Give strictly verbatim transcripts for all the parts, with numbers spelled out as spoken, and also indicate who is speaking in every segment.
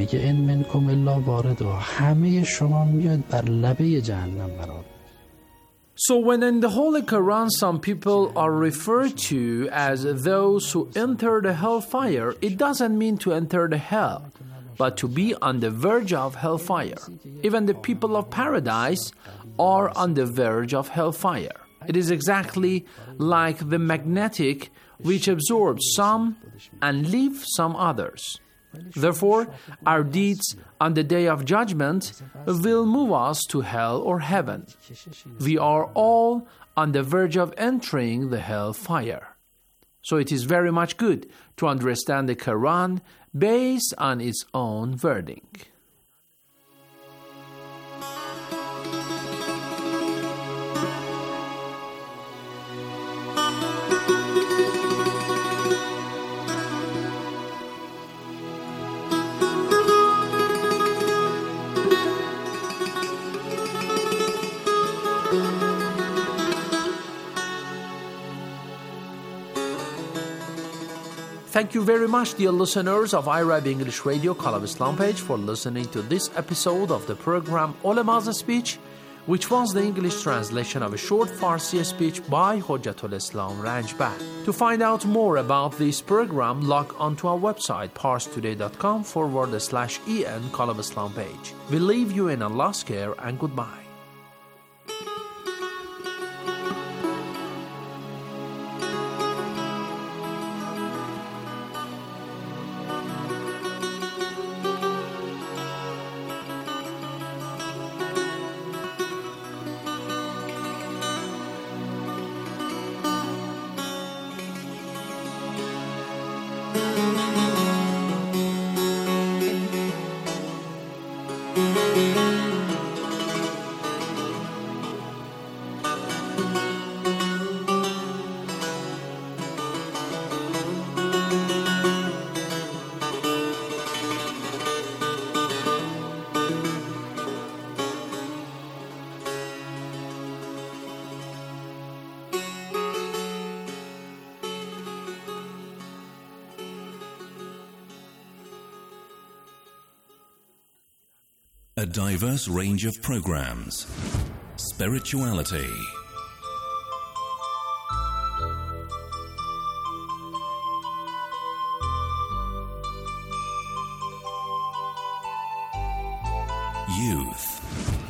Speaker 1: میگه ان منکم الا واردها، همه شما میاد بر لبه جهنم قرار.
Speaker 2: So when in the Holy Quran some people are referred to as those who enter the hellfire, it doesn't mean to enter the hell, but to be on the verge of hellfire. Even the people of paradise are on the verge of hellfire. It is exactly like the magnetic which absorbs some and leaves some others. Therefore, our deeds on the day of judgment will move us to hell or heaven. We are all on the verge of entering the hellfire. So it is very much good to understand the Quran based on its own wording. Thank you very much, dear listeners of iRab English Radio, Call of Islam page, for listening to this episode of the program Ulama's Speech, which was the English translation of a short Farsi speech by Hujjatul Islam Ranjbad. To find out more about this program, log on to our website, parstoday.com forward slash en Call of Islam page. We leave you in Allah's care and goodbye.
Speaker 3: A diverse range of programs. Spirituality. Youth.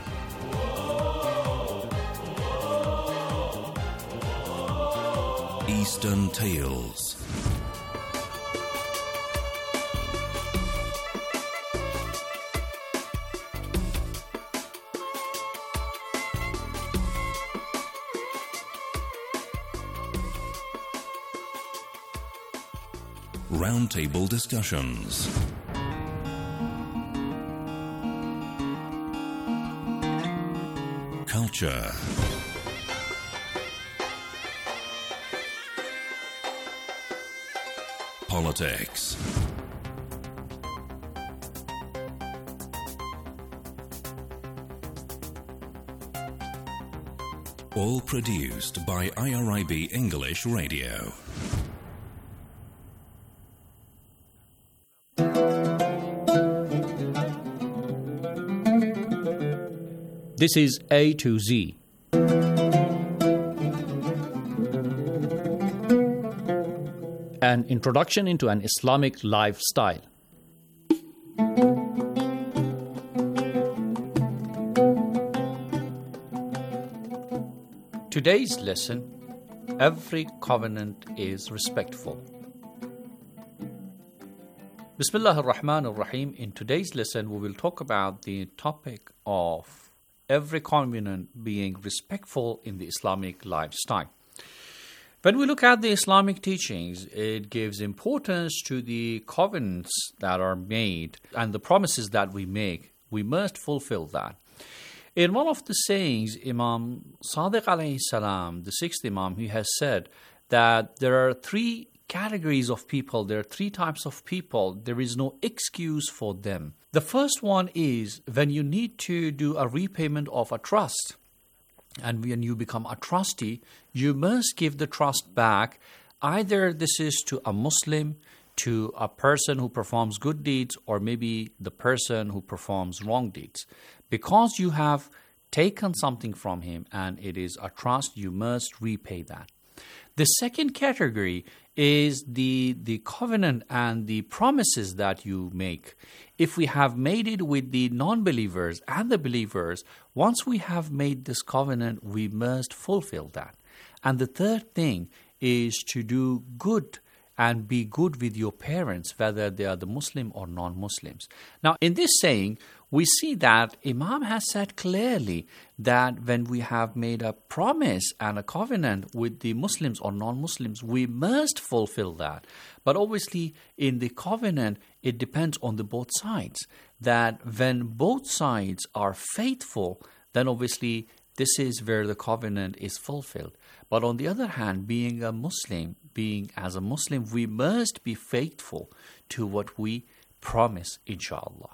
Speaker 3: Eastern Tales. Roundtable discussions. Culture. Politics. All produced by I R I B English Radio.
Speaker 2: This is A to Z. An introduction into an Islamic lifestyle. Today's lesson: every covenant is respectful. Bismillah ar-Rahman ar-Rahim. In today's lesson, we will talk about the topic of every covenant being respectful in the Islamic lifestyle. When we look at the Islamic teachings, it gives importance to the covenants that are made and the promises that we make. We must fulfill that. In one of the sayings, Imam Sadiq alayhi salam, the sixth Imam, he has said that there are three categories of people, there are three types of people. There is no excuse for them. The first one is when you need to do a repayment of a trust. And when you become a trustee, you must give the trust back. Either this is to a Muslim,
Speaker 4: to a person who performs good deeds or maybe the person who performs wrong deeds. Because you have taken something from him and it is a trust, you must repay that. The second category is the, the covenant and the promises that you make. If we have made it with the non-believers and the believers, once we have made this covenant, we must fulfill that. And the third thing is to do good and be good with your parents, whether they are the Muslim or non-Muslims. Now, in this saying, we see that Imam has said clearly that when we have made a promise and a covenant with the Muslims or non-Muslims, we must fulfill that. But obviously, in the covenant, it depends on the both sides. That when both sides are faithful, then obviously this is where the covenant is fulfilled. But on the other hand, being a Muslim, being as a Muslim, we must be faithful to what we promise, inshallah.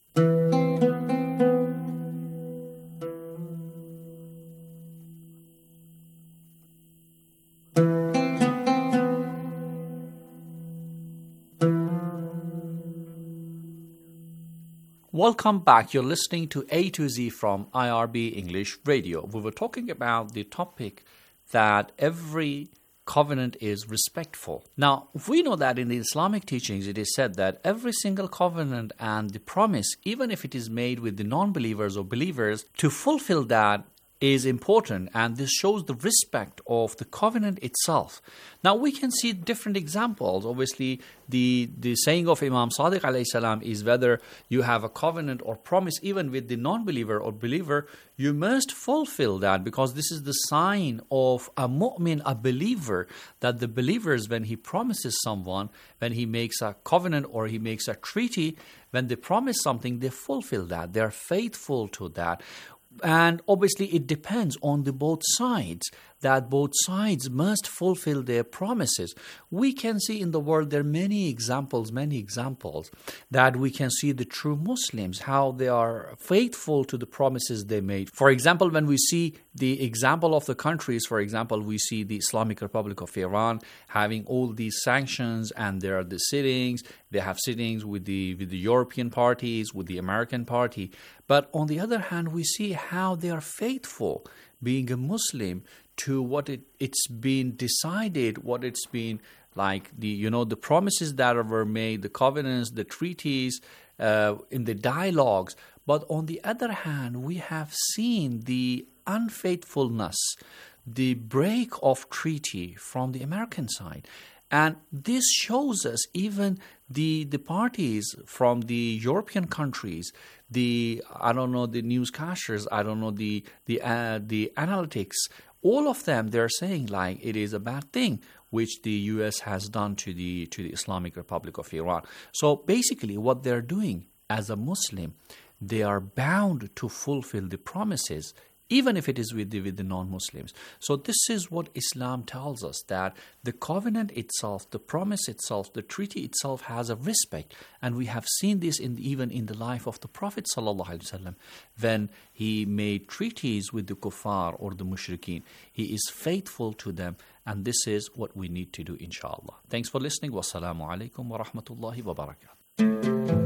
Speaker 4: Welcome back. You're listening to A to Z from I R B English Radio. We were talking about the topic that every covenant is respectful. Now, we know that in the Islamic teachings, it is said that every single covenant and the promise, even if it is made with the non-believers or believers, to fulfill that is important, and this shows the respect of the covenant itself. Now, we can see different examples. Obviously, the, the saying of Imam Sadiq alayhi salam is whether you have a covenant or promise, even with the non-believer or believer, you must fulfill that, because this is the sign of a mu'min, a believer, that the believers, when he promises someone, when he makes a covenant or he makes a treaty, when they promise something, they fulfill that. They are faithful to that. And obviously it depends on the both sides, that both sides must fulfill their promises. We can see in the world there are many examples, many examples that we can see the true Muslims, how they are faithful to the promises they made. For example, when we see the example of the countries, for example, we see the Islamic Republic of Iran having all these sanctions, and there are the sittings, they have sittings with the, with the European parties, with the American party. But on the other hand, we see how they are faithful, being a Muslim, to what it, it's been decided, what it's been like, the you know, the promises that were made, the covenants, the treaties, uh, in the dialogues. But on the other hand, we have seen the unfaithfulness, the break of treaty from the American side. And this shows us even the the parties from the European countries, the, I don't know, the newscasters, I don't know, the the uh, the analytics, all of them, they're saying like it is a bad thing which the U S has done to the to the Islamic Republic of Iran. So basically what they're doing as a Muslim, they are bound to fulfill the promises, even if it is with the, with the non-Muslims. So this is what Islam tells us, that the covenant itself, the promise itself, the treaty itself has a respect. And we have seen this in even in the life of the Prophet ﷺ, when he made treaties with the kuffar or the mushrikeen. He is faithful to them, and this is what we need to do, inshallah. Thanks for listening. Wassalamu alaikum wa rahmatullahi wa barakatuh.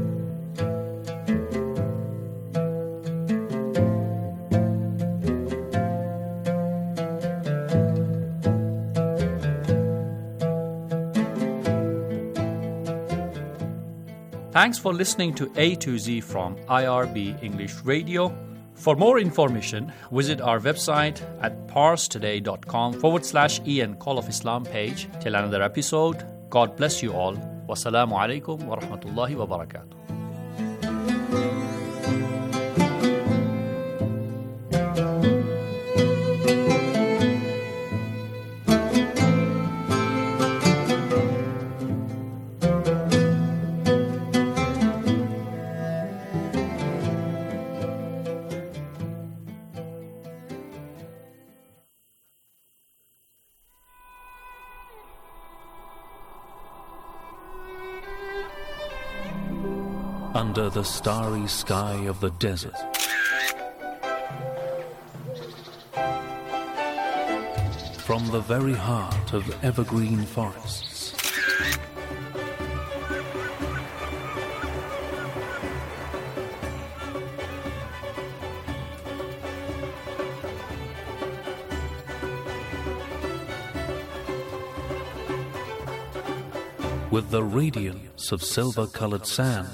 Speaker 4: Thanks for listening to A to Z from I R B English Radio. For more information, visit our website at parstoday.com forward slash Ian Call of Islam page. Till another episode, God bless you all. Wassalamu alaikum wa rahmatullahi wa barakatuh.
Speaker 3: Under the starry sky of the desert, from the very heart of evergreen forests, with the radiance of silver-colored sand.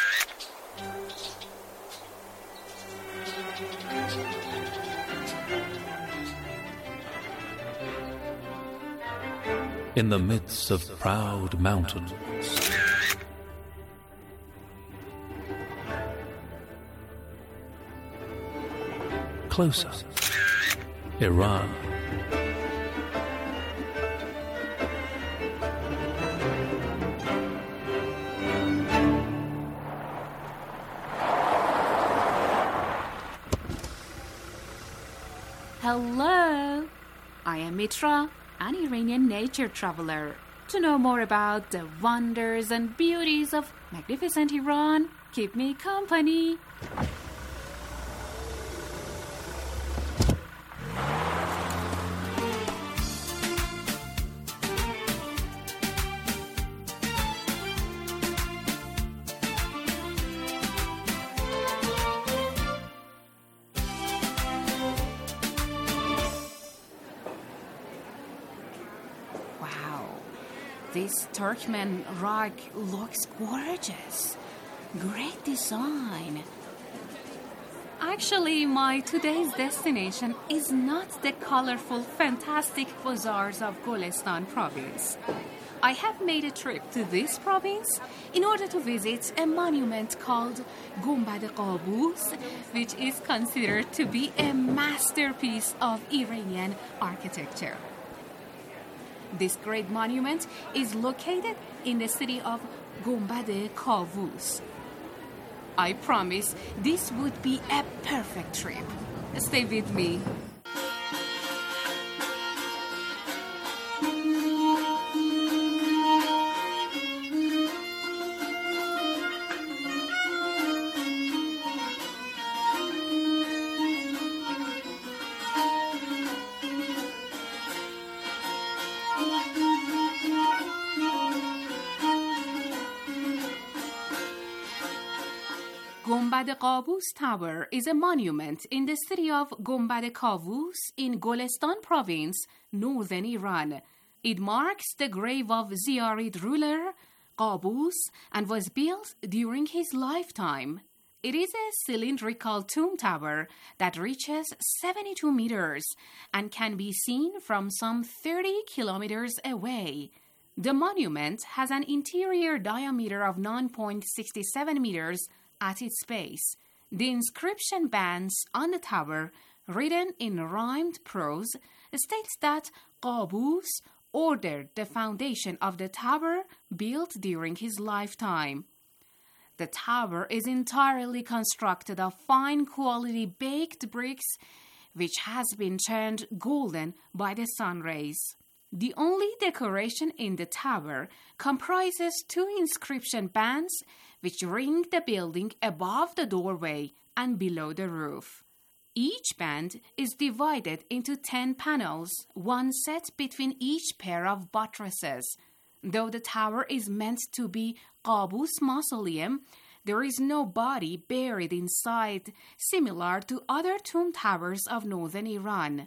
Speaker 3: In the midst of proud mountains. Closer, Iran.
Speaker 5: Hello, I am Mitra, an Iranian nature traveler. To know more about the wonders and beauties of magnificent Iran, keep me company. This Turkmen rug looks gorgeous. Great design. Actually, my today's destination is not the colorful, fantastic bazaars of Golestan province. I have made a trip to this province in order to visit a monument called Gumbad Qabus, which is considered to be a masterpiece of Iranian architecture. This great monument is located in the city of Gumbad Qabus. I promise this would be a perfect trip. Stay with me. Gumbad Qabus Tower is a monument in the city of Gumbad Qabus in Golestan province, northern Iran. It marks the grave of Ziarid ruler Qabus and was built during his lifetime. It is a cylindrical tomb tower that reaches seventy-two meters and can be seen from some thirty kilometers away. The monument has an interior diameter of nine point six seven meters at its base. The inscription bands on the tower, written in rhymed prose, states that Qabus ordered the foundation of the tower built during his lifetime. The tower is entirely constructed of fine quality baked bricks, which has been turned golden by the sun rays. The only decoration in the tower comprises two inscription bands which ring the building above the doorway and below the roof. Each band is divided into ten panels, one set between each pair of buttresses. Though the tower is meant to be Qabus mausoleum, there is no body buried inside, similar to other tomb towers of northern Iran.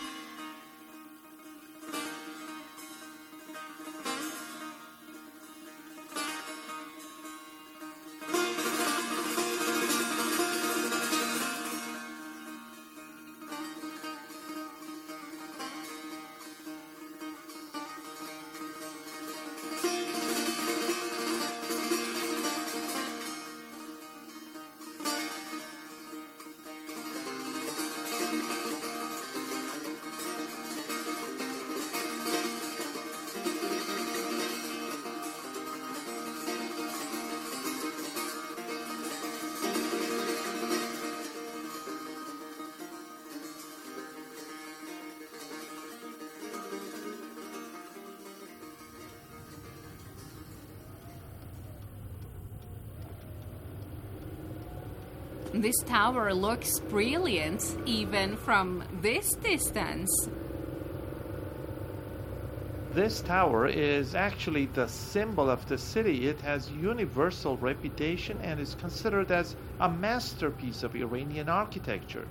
Speaker 5: This tower looks brilliant even from this distance.
Speaker 6: This tower is actually the symbol of the city. It has universal reputation and is considered as a masterpiece of Iranian architecture.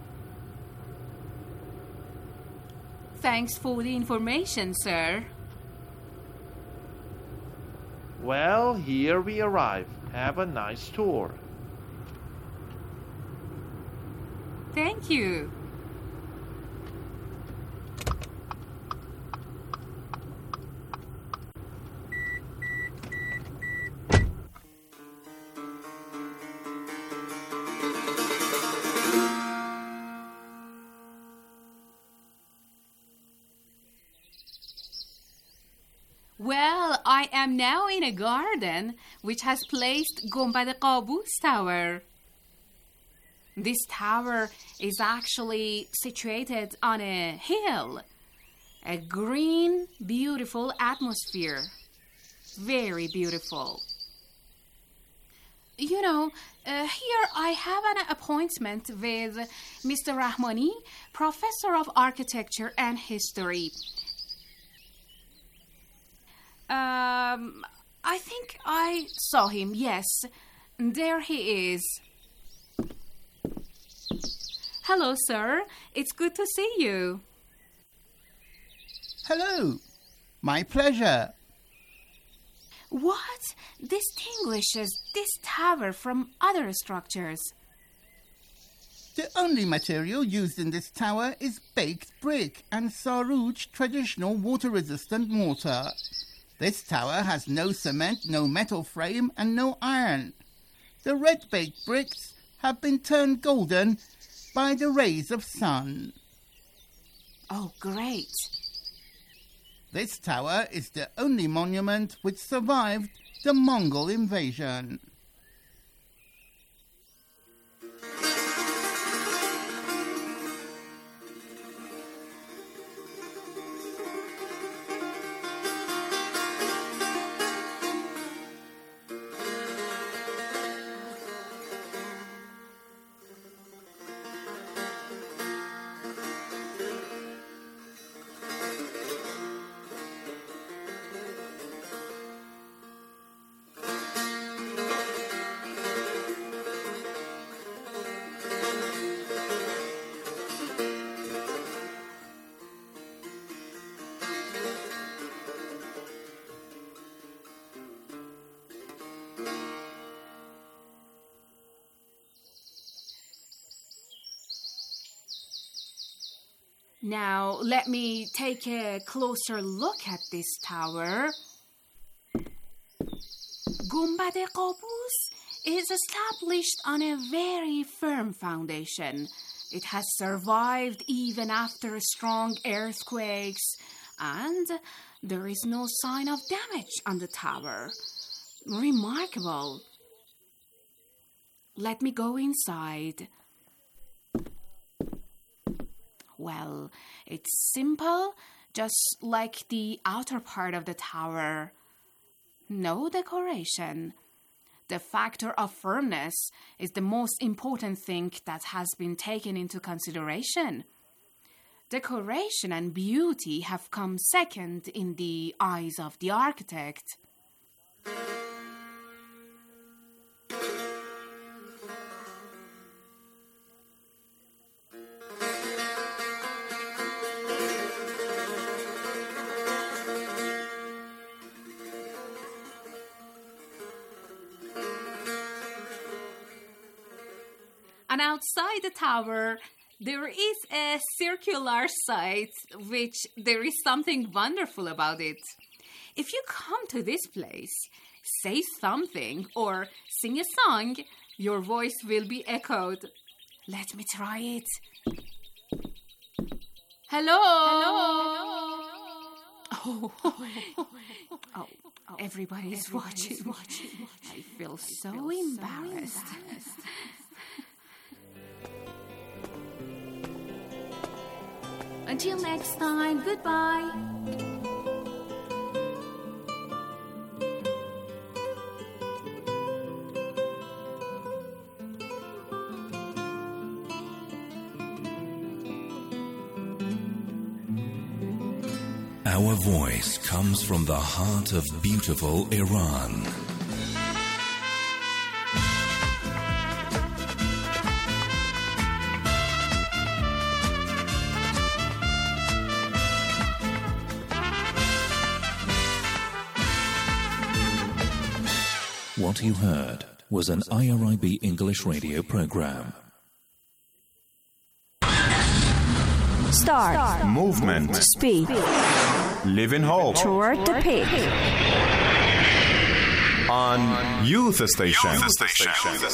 Speaker 5: Thanks for the information, sir.
Speaker 6: Well, here we arrive. Have a nice tour.
Speaker 5: Thank you. Well, I am now in a garden which has placed Gumbad Qabus Tower. This tower is actually situated on a hill, a green, beautiful atmosphere. Very beautiful. You know, uh, here I have an appointment with Mister Rahmani, Professor of Architecture and History. Um, I think I saw him, yes. There he is. Hello, sir. It's good to see you.
Speaker 7: Hello. My pleasure.
Speaker 5: What distinguishes this tower from other structures?
Speaker 7: The only material used in this tower is baked brick and Saruj traditional water-resistant mortar. This tower has no cement, no metal frame, and no iron. The red baked bricks have been turned golden by the rays of sun.
Speaker 5: Oh, great.
Speaker 7: This tower is the only monument which survived the Mongol invasion.
Speaker 5: Now, let me take a closer look at this tower. Gumbad Qabus is established on a very firm foundation. It has survived even after strong earthquakes, and there is no sign of damage on the tower. Remarkable. Let me go inside. Well, it's simple, just like the outer part of the tower. No decoration. The factor of firmness is the most important thing that has been taken into consideration. Decoration and beauty have come second in the eyes of the architect. And outside the tower, there is a circular site, which there is something wonderful about it. If you come to this place, say something or sing a song, your voice will be echoed. Let me try it. Hello. Hello. Oh, oh, oh, oh. Everybody is watching. watching. I feel so I feel embarrassed. So embarrassed. Until next time, goodbye.
Speaker 3: Our voice comes from the heart of beautiful Iran. What you heard was an I R I B English radio program.
Speaker 8: Start. Start.
Speaker 9: Movement.
Speaker 8: Speed.
Speaker 9: Live in hope.
Speaker 8: Toward the peak.
Speaker 9: On Youth Station.
Speaker 10: Youth Station.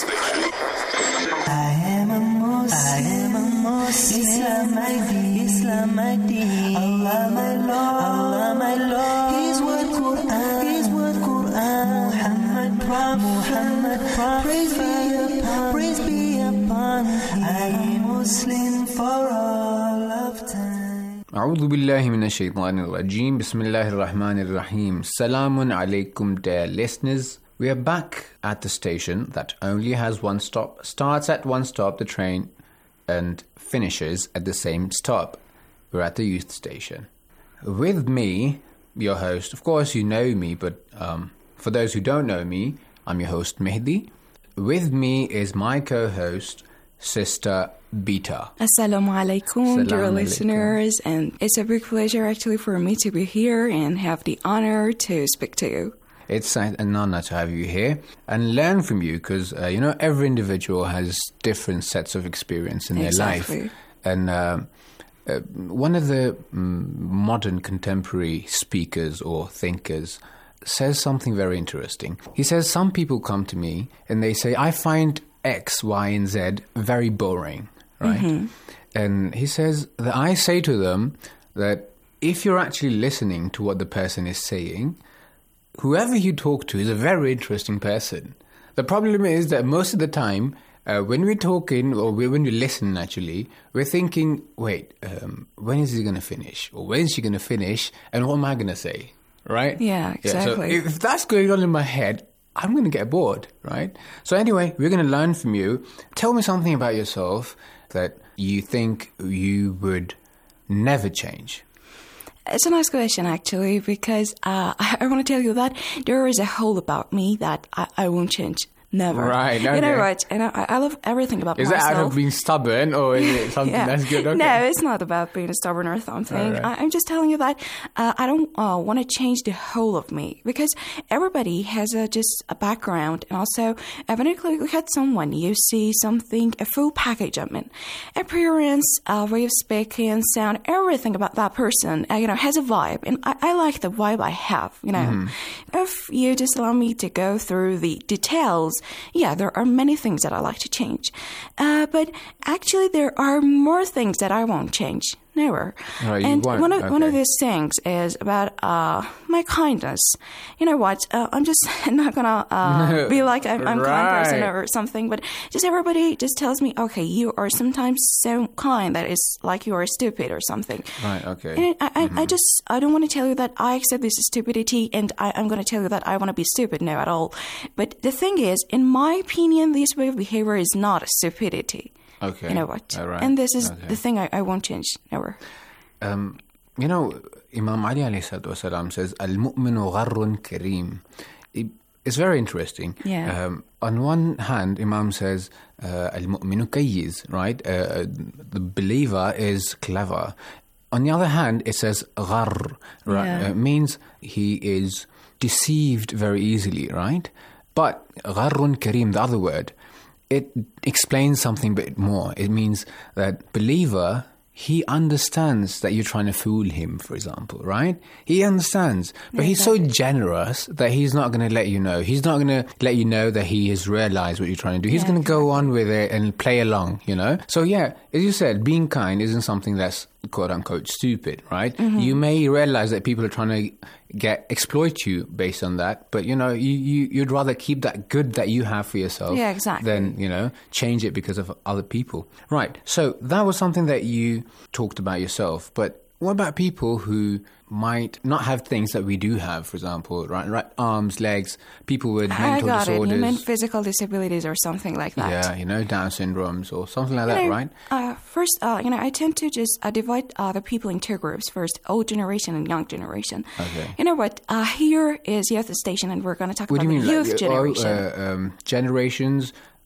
Speaker 10: I am a Muslim. I am a Muslim. Islam my deen. Islam my deen. Allah my Lord. Allah my Lord. His word Quran. His word Quran. Muhammad Prophet. Muhammad Prophet. Praise be upon. Praise be upon. I am Muslim for all of time.
Speaker 2: أعوذ بالله من الشيطان الرجيم. بسم الله الرحمن الرحيم. Salamun alaikum, dear listeners. We are back at the station that only has one stop, starts at one stop, the train, and finishes at the same stop. We're at the youth station. With me, your host, of course you know me, but um, for those who don't know me, I'm your host Mehdi. With me is my co-host, Sister Beta.
Speaker 11: Assalamu alaikum, dear
Speaker 2: Assalamu
Speaker 11: listeners, and it's a big pleasure actually for me to be here and have the honor to speak to you.
Speaker 2: It's an honor to have you here and learn from you because, uh, you know, every individual has different sets of experience in their
Speaker 11: Exactly.
Speaker 2: life. And uh, uh, one of the um, modern contemporary speakers or thinkers says something very interesting. He says some people come to me and they say, I find X, Y, and Z very boring, right?
Speaker 11: Mm-hmm.
Speaker 2: And he says that I say to them that if you're actually listening to what the person is saying, whoever you talk to is a very interesting person. The problem is that most of the time, uh, when we're talking or we, when we listen, actually, we're thinking, wait, um, when is he going to finish? Or when is she going to finish? And what am I going to say? Right?
Speaker 11: Yeah, exactly.
Speaker 2: Yeah, so if that's going on in my head, I'm going to get bored, right? So anyway, we're going to learn from you. Tell me something about yourself that you think you would never change.
Speaker 11: It's a nice question, actually, because uh, I, I want to tell you that there is a whole about me that I, I won't change. Never.
Speaker 2: Right, okay.
Speaker 11: You know what? And I, I love everything about
Speaker 2: is
Speaker 11: myself.
Speaker 2: Is that out of being stubborn or is it something
Speaker 11: yeah.
Speaker 2: that's good? Okay.
Speaker 11: No, it's not about being stubborn or something.
Speaker 2: Right.
Speaker 11: I, I'm just telling you that uh, I don't uh, want to change the whole of me because everybody has a, just a background. And also, uh, when you look at someone, you see something, a full package of it. Appearance, uh, way of speaking, sound, everything about that person, uh, you know, has a vibe. And I, I like the vibe I have, you know. Mm-hmm. If you just allow me to go through the details, yeah, there are many things that I like to change. Uh, but actually, there are more things that I won't change. Never.
Speaker 2: Oh,
Speaker 11: and
Speaker 2: won't.
Speaker 11: one of
Speaker 2: okay.
Speaker 11: one of these things is about uh, my kindness. You know what? Uh, I'm just not gonna uh, be like I'm, I'm a
Speaker 2: right.
Speaker 11: kind person or something, but just everybody just tells me, okay, you are sometimes so kind that it's like you are stupid or something.
Speaker 2: Right. Okay.
Speaker 11: And I, I,
Speaker 2: mm-hmm.
Speaker 11: I just I don't want to tell you that I accept this stupidity, and I, I'm going to tell you that I want to be stupid. No, at all. But the thing is, in my opinion, this way of behavior is not a stupidity.
Speaker 2: Okay.
Speaker 11: You know what?
Speaker 2: All right.
Speaker 11: And this is
Speaker 2: okay.
Speaker 11: the thing I, I won't change. Never.
Speaker 2: Um, you know, Imam Ali alayhi salatu wasalam says, Al-mu'minu gharrun kareem. It, it's very interesting.
Speaker 11: Yeah.
Speaker 2: Um, on one hand, Imam says, uh, Al-mu'minu kayyiz, right? Uh, the believer is clever. On the other hand, it says gharr, right?
Speaker 11: Yeah.
Speaker 2: Uh, it means he is deceived very easily, right? But gharrun kareem, the other word, it explains something a bit more. It means that believer, he understands that you're trying to fool him, for example, right? He understands. But he's so generous that he's not going to let you know. He's not going to let you know that he has realized what you're trying to do. He's
Speaker 11: yeah,
Speaker 2: going to
Speaker 11: exactly.
Speaker 2: go on with it and play along, you know? So, yeah, as you said, being kind isn't something that's quote-unquote stupid, right? Mm-hmm. You may realize that people are trying to get exploit you based on that, but, you know, you, you, you'd rather keep that good that you have for yourself
Speaker 11: yeah, exactly.
Speaker 2: than, you know, change it because of other people. Right. So that was something that you talked about yourself, but what about people who might not have things that we do have, for example, right, right arms, legs, people with mental
Speaker 11: I got
Speaker 2: disorders.
Speaker 11: It. You meant physical disabilities or something like that.
Speaker 2: Yeah, you know, Down syndromes or something like
Speaker 11: you
Speaker 2: that,
Speaker 11: know,
Speaker 2: right?
Speaker 11: Uh, first, uh, you know, I tend to just uh, divide uh, the people in two groups. First, old generation and young generation.
Speaker 2: Okay.
Speaker 11: You know what? Uh, here is Youth Station, and we're going to talk
Speaker 2: what
Speaker 11: about
Speaker 2: do you mean,
Speaker 11: the youth
Speaker 2: like,
Speaker 11: generation.
Speaker 2: Oh, uh, um, generations,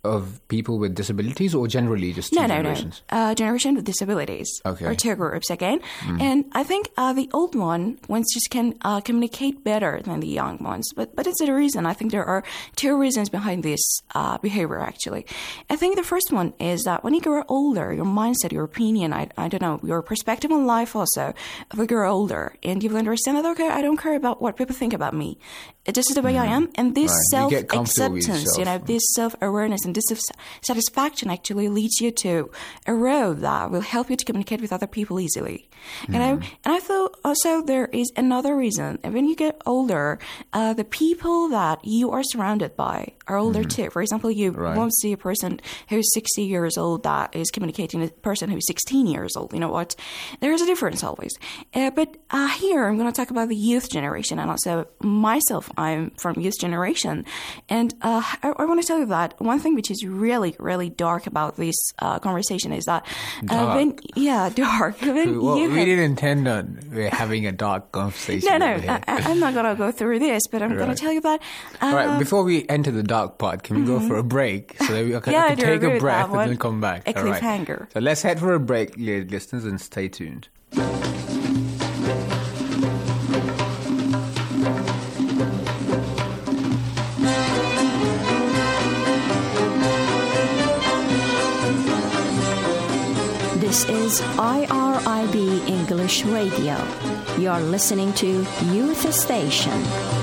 Speaker 12: of people with disabilities, or generally just two
Speaker 11: no, no,
Speaker 12: generations?
Speaker 11: no. Uh, generation with disabilities.
Speaker 12: Okay.
Speaker 11: Or two groups again. Mm. And I think uh, the old one, ones just can uh, communicate better than the young ones. But but it's a reason. I think there are two reasons behind this uh, behavior, actually. I think the first one is that when you grow older, your mindset, your opinion, I, I don't know, your perspective on life also, if you grow older and you will understand that, okay, I don't care about what people think about me. This is the way mm. I am. And this
Speaker 12: right.
Speaker 11: self-acceptance, you know, this self-awareness and this satisfaction actually leads you to a road that will help you to communicate with other people easily. Mm. And I and I thought also there is another reason. When you get older, uh, the people that you are surrounded by are older mm. too. For example, you right. won't see a person who's sixty years old that is communicating with a person who's sixteen years old. You know what? There is a difference always. Uh, but uh, here I'm going to talk about the youth generation, and also myself. I'm from youth generation. And uh, I, I want to tell you that one thing which is really, really dark about this uh, conversation is that uh, when, yeah, dark. When
Speaker 12: well,
Speaker 11: you
Speaker 12: we
Speaker 11: have,
Speaker 12: didn't intend on having a dark conversation.
Speaker 11: No, no, I, I'm not going to go through this, but I'm right. going to tell you that. Uh,
Speaker 12: All right, before we enter the dark part, can we mm-hmm. go for a break so that we can,
Speaker 11: yeah,
Speaker 12: can take a breath and then come back?
Speaker 11: A cliffhanger.
Speaker 12: Right. So let's head for a break, listeners, and stay tuned.
Speaker 8: This is I R I B English Radio. You're listening to Youth Station.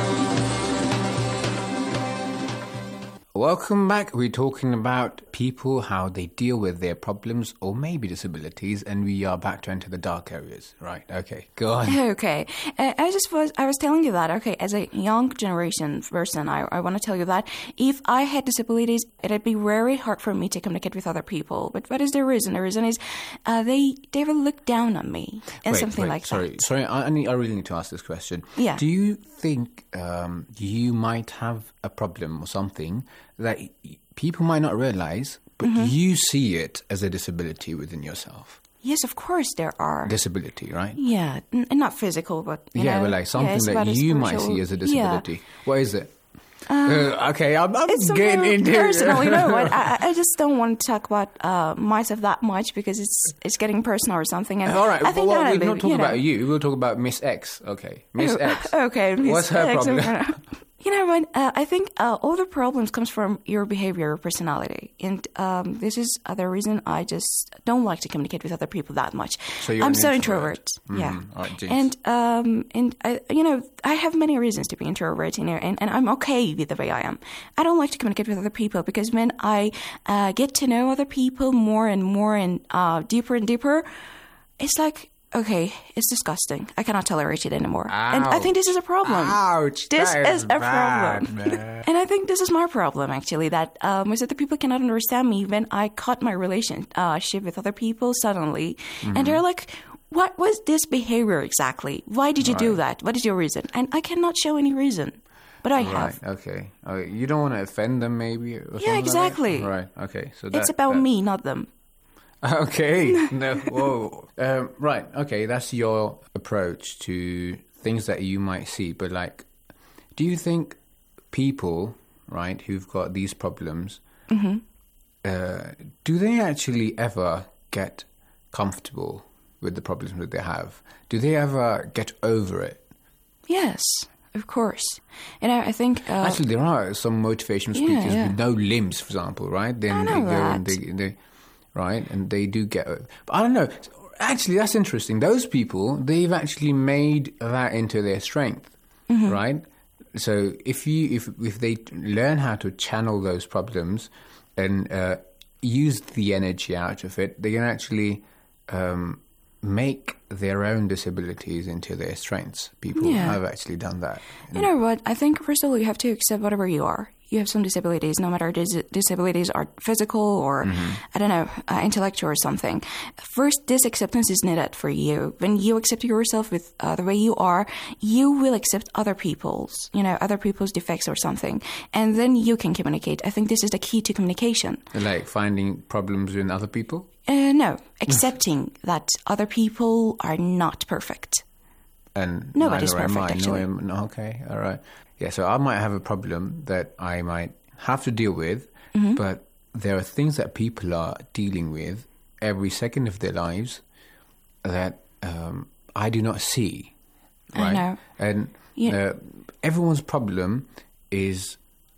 Speaker 12: Welcome back. We're talking about people, how they deal with their problems or maybe disabilities, and we are back to enter the dark areas. Right. Okay. Go on.
Speaker 11: Okay. Uh, I just was, I was telling you that, okay, as a young generation person, I, I want to tell you that if I had disabilities, it'd be very hard for me to communicate with other people. But what is the reason? The reason is uh, they, they will look down on me and
Speaker 12: wait,
Speaker 11: something
Speaker 12: wait,
Speaker 11: like
Speaker 12: sorry,
Speaker 11: that.
Speaker 12: Sorry, I, need, I really need to ask this question.
Speaker 11: Yeah.
Speaker 12: Do you think um, you might have a problem or something that people might not realize, but mm-hmm. you see it as a disability within yourself?
Speaker 11: Yes, of course there are.
Speaker 12: Disability, right?
Speaker 11: Yeah, n- not physical, but you
Speaker 12: yeah,
Speaker 11: know,
Speaker 12: but like something
Speaker 11: yeah,
Speaker 12: that you might see as a disability.
Speaker 11: Yeah.
Speaker 12: What is it?
Speaker 11: Uh,
Speaker 12: uh, okay, I'm, I'm
Speaker 11: it's
Speaker 12: getting into
Speaker 11: personal. You know what? I, I just don't want to talk about uh, myself that much because it's it's getting personal or something. And
Speaker 12: all right,
Speaker 11: I think
Speaker 12: well,
Speaker 11: that
Speaker 12: we're not talking
Speaker 11: you know.
Speaker 12: about you. We'll talk about Miss X. Okay, Miss
Speaker 11: oh,
Speaker 12: X.
Speaker 11: Okay, Miss
Speaker 12: What's her
Speaker 11: X,
Speaker 12: problem?
Speaker 11: You know what? Uh, I think uh, all the problems comes from your behavior, your personality, and um, this is the reason I just don't like to communicate with other people that much.
Speaker 12: So you're
Speaker 11: I'm
Speaker 12: an
Speaker 11: so
Speaker 12: introvert.
Speaker 11: introvert.
Speaker 12: Mm-hmm.
Speaker 11: Yeah,
Speaker 12: all right,
Speaker 11: and um, and I, you know, I have many reasons to be introvert, you know, and, and I'm okay with the way I am. I don't like to communicate with other people because when I uh, get to know other people more and more and uh, deeper and deeper, it's like. Okay, it's disgusting. I cannot tolerate it anymore.
Speaker 12: Ouch.
Speaker 11: And I think this is a problem.
Speaker 12: Ouch.
Speaker 11: This
Speaker 12: that
Speaker 11: is,
Speaker 12: is
Speaker 11: a
Speaker 12: bad,
Speaker 11: problem.
Speaker 12: Man.
Speaker 11: And I think this is my problem, actually, that uh, most of the people cannot understand me when I cut my relationship with other people suddenly. Mm-hmm. And they're like, what was this behavior exactly? Why did you right. do that? What is your reason? And I cannot show any reason. But I
Speaker 12: right,
Speaker 11: have.
Speaker 12: Okay. okay. You don't want to offend them, maybe? Or
Speaker 11: yeah, exactly.
Speaker 12: Like right. Okay. So that,
Speaker 11: it's about
Speaker 12: that...
Speaker 11: me, not them.
Speaker 12: Okay. No. Whoa. Um, right. Okay. That's your approach to things that you might see. But like, do you think people, right, who've got these problems,
Speaker 11: mm-hmm.
Speaker 12: uh, do they actually ever get comfortable with the problems that they have? Do they ever get over it?
Speaker 11: Yes. Of course. And I, I think... Uh,
Speaker 12: actually, there are some motivational speakers
Speaker 11: yeah, yeah.
Speaker 12: with no limbs, for example, right? Then
Speaker 11: I know
Speaker 12: they go
Speaker 11: that.
Speaker 12: and they, they... Right? And they do get... But I don't know. Actually, that's interesting. Those people, they've actually made that into their strength,
Speaker 11: mm-hmm.
Speaker 12: right? So if you if if they learn how to channel those problems and uh, use the energy out of it, they can actually um, make their own disabilities into their strengths. People
Speaker 11: yeah.
Speaker 12: have actually done that.
Speaker 11: You know what? I think, first of all, you have to accept whatever you are. You have some disabilities, no matter dis- disabilities are physical or, mm-hmm. I don't know, uh, intellectual or something. First, this acceptance is needed for you. When you accept yourself with uh, the way you are, you will accept other people's, you know, other people's defects or something. And then you can communicate. I think this is the key to communication.
Speaker 12: Like finding problems in other people?
Speaker 11: Uh, no, accepting that other people are not perfect.
Speaker 12: And
Speaker 11: nobody's perfect,
Speaker 12: I,
Speaker 11: actually.
Speaker 12: No, okay, all right. Yeah, so I might have a problem that I might have to deal with,
Speaker 11: mm-hmm.
Speaker 12: but there are things that people are dealing with every second of their lives that um, I do not see. Right?
Speaker 11: I know.
Speaker 12: And
Speaker 11: Yeah.
Speaker 12: uh, everyone's problem is,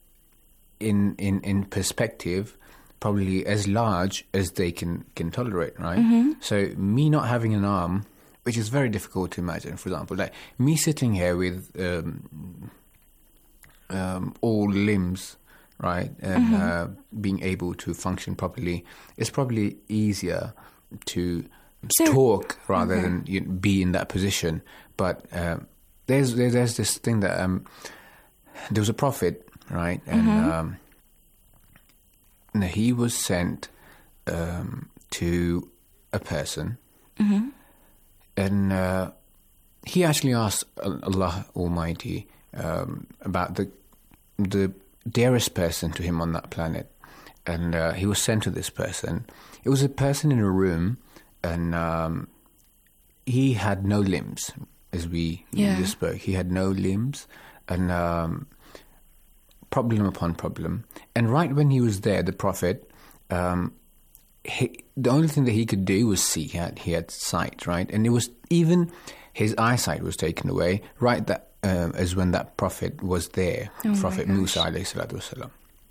Speaker 12: in, in, in perspective, probably as large as they can, can tolerate, right?
Speaker 11: Mhm.
Speaker 12: So me not having an arm, which is very difficult to imagine, for example, like me sitting here with um, um, all limbs, right, and
Speaker 11: Mhm.
Speaker 12: uh, being able to function properly, it's probably easier to
Speaker 11: So-
Speaker 12: talk rather
Speaker 11: okay.
Speaker 12: than you know, be in that position. But um, there's, there's there's this thing that um, there was a prophet, right, and
Speaker 11: Mhm.
Speaker 12: um, and he was sent um, to a person,
Speaker 11: Mhm.
Speaker 12: and uh, he actually asked Allah Almighty um, about the the dearest person to him on that planet, and uh, he was sent to this person. It was a person in a room, and um, he had no limbs, as we
Speaker 11: Yeah.
Speaker 12: just spoke. He had no limbs, and um, problem upon problem. And right when he was there, the Prophet, um, he, the only thing that he could do was see. He had, he had sight, right? And it was even his eyesight was taken away right that um, as when that Prophet was there,
Speaker 11: Oh my
Speaker 12: Prophet
Speaker 11: gosh.
Speaker 12: Musa alayhi salatu wasalam.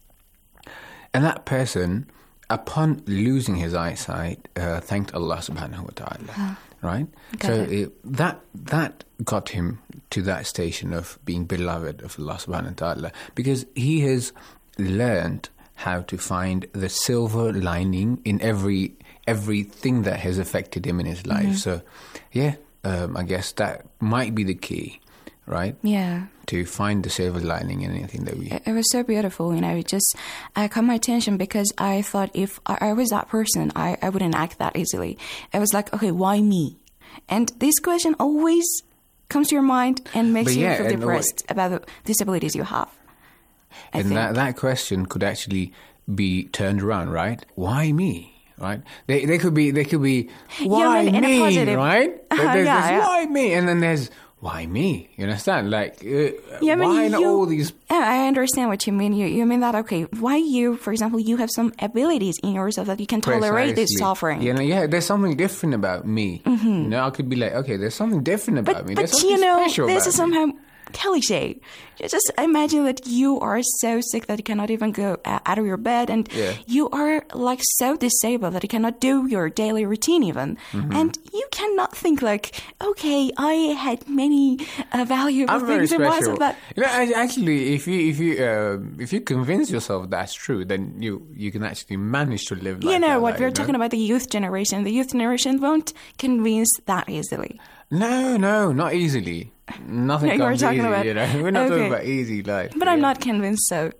Speaker 12: And that person, upon losing his eyesight, uh, thanked Allah subhanahu wa ta'ala.
Speaker 11: Ah.
Speaker 12: Right?
Speaker 11: Got
Speaker 12: So
Speaker 11: it.
Speaker 12: it, that that got him to that station of being beloved of Allah subhanahu wa ta'ala, because he has learned how to find the silver lining in every everything that has affected him in his life.
Speaker 11: Mhm.
Speaker 12: So yeah, um, I guess that might be the key, right?
Speaker 11: Yeah.
Speaker 12: To find the silver lining in anything that we
Speaker 11: It, it was so beautiful, you know. It just uh, caught my attention because I thought if I, I was that person, I, I wouldn't act that easily. It was like, okay, why me? And this question always comes to your mind and makes
Speaker 12: But
Speaker 11: you
Speaker 12: yeah,
Speaker 11: feel
Speaker 12: and
Speaker 11: depressed about the disabilities you have. I
Speaker 12: and
Speaker 11: think.
Speaker 12: that, that question could actually be turned around, right? Why me? Right? They they could be they could be why
Speaker 11: in a
Speaker 12: me?
Speaker 11: positive-
Speaker 12: Right?
Speaker 11: Uh,
Speaker 12: There- there's,
Speaker 11: yeah,
Speaker 12: there's
Speaker 11: yeah.
Speaker 12: why me, and then there's why me? You understand? Like uh,
Speaker 11: Yeah, I mean,
Speaker 12: why not
Speaker 11: you-
Speaker 12: all these?
Speaker 11: Yeah, I understand what you mean. You you mean that, okay, why you, for example, you have some abilities in yourself that you can tolerate this
Speaker 12: Precisely.
Speaker 11: suffering.
Speaker 12: You know, yeah, there's something different about me.
Speaker 11: Mhm.
Speaker 12: You know, I could be like, okay, there's something different about me.
Speaker 11: But
Speaker 12: There's
Speaker 11: you
Speaker 12: something
Speaker 11: know,
Speaker 12: special
Speaker 11: this
Speaker 12: about
Speaker 11: is
Speaker 12: me.
Speaker 11: somehow cliche. You just imagine that you are so sick that you cannot even go uh, out of your bed, and
Speaker 12: Yeah.
Speaker 11: you are like so disabled that you cannot do your daily routine even.
Speaker 12: Mhm.
Speaker 11: And you cannot think like, okay, I had many uh, valuable
Speaker 12: I'm very
Speaker 11: things in
Speaker 12: special.
Speaker 11: myself that.
Speaker 12: You know, ac- actually, if you if you uh, if you convince yourself that's true, then you you can actually manage to live. Like
Speaker 11: You know
Speaker 12: that,
Speaker 11: what
Speaker 12: like,
Speaker 11: we're
Speaker 12: you know?
Speaker 11: talking about, the youth generation. The youth generation won't convince that easily.
Speaker 12: No, no, not easily. Nothing
Speaker 11: No, you were
Speaker 12: comes
Speaker 11: talking
Speaker 12: easy.
Speaker 11: about-
Speaker 12: You know, we're not
Speaker 11: okay.
Speaker 12: talking about easy life.
Speaker 11: But I'm not convinced so.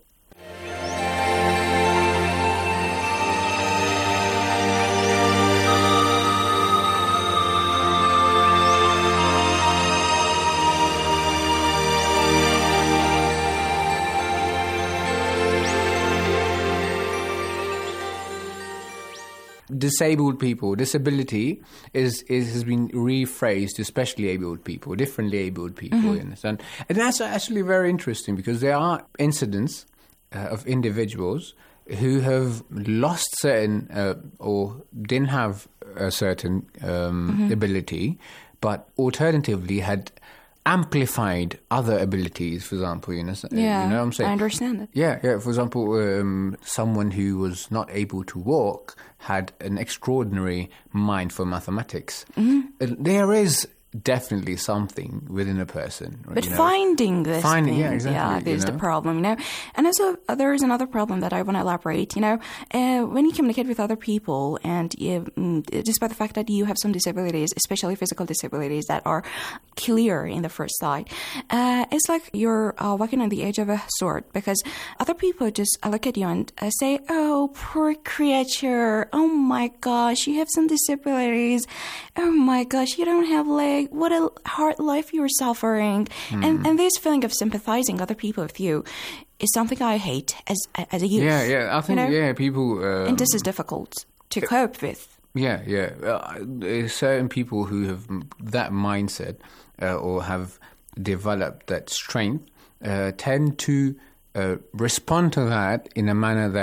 Speaker 12: Disabled people, disability is, is has been rephrased to specially abled people, differently abled people.
Speaker 11: Mhm.
Speaker 12: You understand? And that's actually very interesting because there are incidents uh, of individuals who have lost certain uh, or didn't have a certain um,
Speaker 11: Mhm.
Speaker 12: ability, but alternatively had amplified other abilities. For example, you know,
Speaker 11: Yeah,
Speaker 12: you know what I'm saying?
Speaker 11: I understand it.
Speaker 12: Yeah, yeah. For example, um, someone who was not able to walk had an extraordinary mind for mathematics.
Speaker 11: Mhm.
Speaker 12: Uh, There is definitely something within a person.
Speaker 11: But
Speaker 12: you know.
Speaker 11: finding this
Speaker 12: Finding,
Speaker 11: thing,
Speaker 12: yeah, exactly,
Speaker 11: yeah,
Speaker 12: you
Speaker 11: this is the
Speaker 12: know.
Speaker 11: problem, you know. And also, uh, there is another problem that I want to elaborate. You know, uh, when you communicate with other people, and you, mm, despite the fact that you have some disabilities, especially physical disabilities that are clear in the first sight, uh, it's like you're uh, walking on the edge of a sword, because other people just uh, look at you and uh, say, "Oh, poor creature! Oh my gosh, you have some disabilities! Oh my gosh, you don't have legs! What a hard life you're suffering!"
Speaker 12: Hmm.
Speaker 11: And and this feeling of sympathizing other people with you is something I hate as as a youth.
Speaker 12: Yeah, yeah. I think
Speaker 11: you know?
Speaker 12: yeah, people. Um,
Speaker 11: And this is difficult to cope with.
Speaker 12: Yeah, yeah. Uh, there's certain people who have m- that mindset uh, or have developed that strength uh, tend to uh, respond to that in a manner that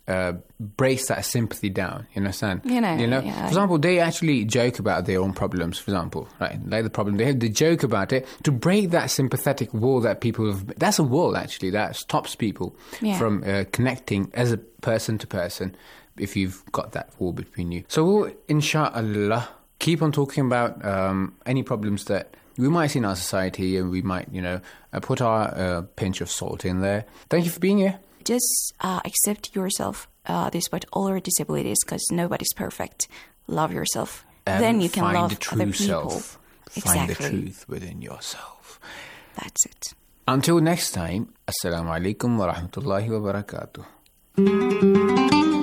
Speaker 12: uh, brace that sympathy down. You understand?
Speaker 11: You know,
Speaker 12: you know.
Speaker 11: yeah.
Speaker 12: For example, they actually joke about their own problems. For example, right, like the problem they have, they joke about it to break that sympathetic wall that people have. That's a wall actually that stops people
Speaker 11: Yeah.
Speaker 12: from uh, connecting as a person to person. If you've got that wall between you, so we'll inshallah keep on talking about um, any problems that we might see in our society, and we might, you know, uh, put our uh, pinch of salt in there. Thank you for being here.
Speaker 11: Just uh, accept yourself uh, despite all your disabilities, because nobody's perfect. Love yourself.
Speaker 12: And
Speaker 11: then you can
Speaker 12: find
Speaker 11: love
Speaker 12: the true
Speaker 11: other people.
Speaker 12: self.
Speaker 11: Exactly.
Speaker 12: Find the truth within yourself.
Speaker 11: That's it.
Speaker 12: Until next time, Assalamu alaikum wa rahmatullahi wa barakatuh.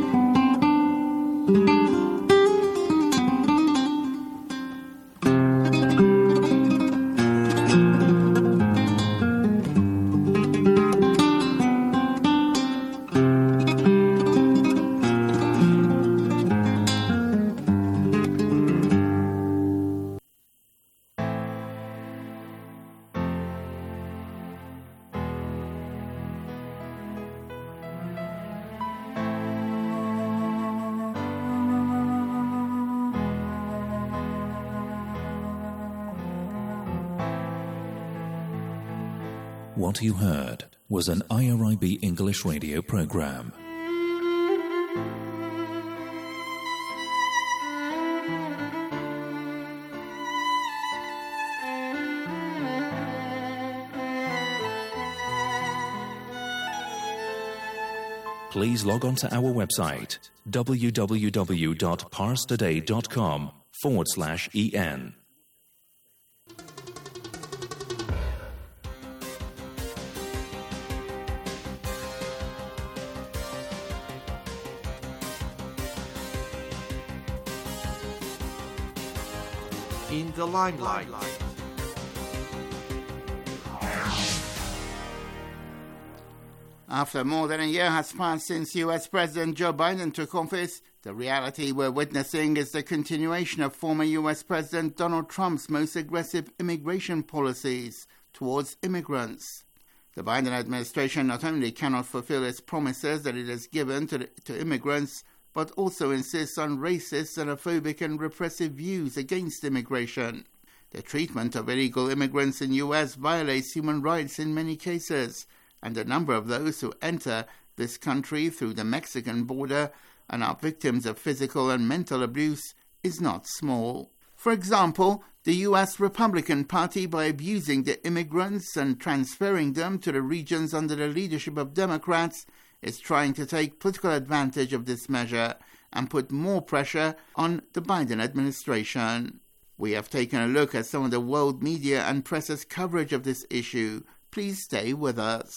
Speaker 3: What you heard was an I R I B English radio program. Please log on to our website www.parstoday.com forward slash en.
Speaker 6: In the limelight.
Speaker 7: After more than a year has passed since U S President Joe Biden took office, the reality we're witnessing is the continuation of former U S President Donald Trump's most aggressive immigration policies towards immigrants. The Biden administration not only cannot fulfill its promises that it has given to, the, to immigrants, but also insists on racist, xenophobic and repressive views against immigration. The treatment of illegal immigrants in U S violates human rights in many cases, and the number of those who enter this country through the Mexican border and are victims of physical and mental abuse is not small. For example, the U S Republican Party, by abusing the immigrants and transferring them to the regions under the leadership of Democrats, is trying to take political advantage of this measure and put more pressure on the Biden administration. We have taken a look at some of the world media and press's coverage of this issue. Please stay with us.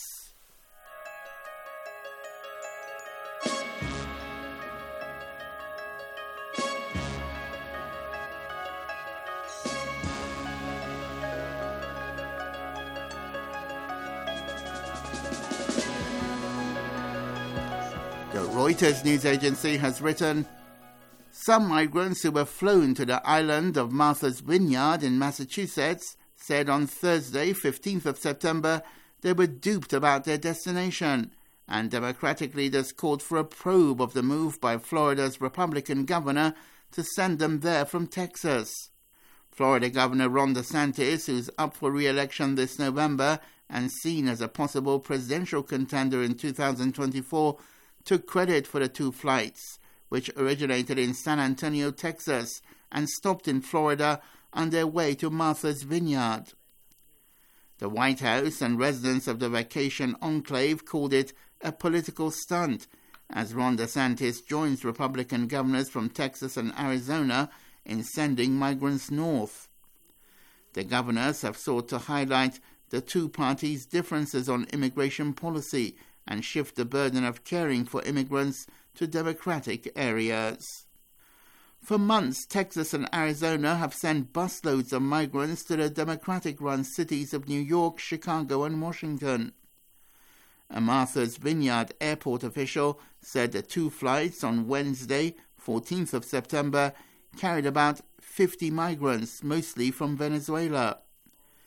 Speaker 7: The Reuters news agency has written, some migrants who were flown to the island of Martha's Vineyard in Massachusetts said on Thursday, fifteenth of September, they were duped about their destination, and Democratic leaders called for a probe of the move by Florida's Republican governor to send them there from Texas. Florida Governor Ron DeSantis, who's up for re-election this November and seen as a possible presidential contender in two thousand twenty-four, took credit for the two flights, which originated in San Antonio, Texas, and stopped in Florida on their way to Martha's Vineyard. The White House and residents of the vacation enclave called it a political stunt, as Ron DeSantis joins Republican governors from Texas and Arizona in sending migrants north. The governors have sought to highlight the two parties' differences on immigration policy and shift the burden of caring for immigrants to Democratic areas. For months, Texas and Arizona have sent busloads of migrants to the Democratic-run cities of New York, Chicago, and Washington. A Martha's Vineyard airport official said the two flights on Wednesday, fourteenth of September, carried about fifty migrants, mostly from Venezuela.